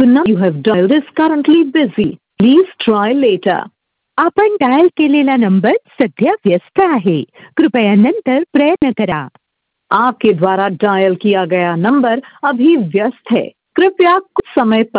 The number you have dialed is currently busy. Please try later. आपण dial केलेला number सध्या व्यस्त आहे. कृपया नंतर प्रयत्न करा. आपके द्वारा डायल किया गया नंबर अभी व्यस्त है. कृपया कुछ समय पर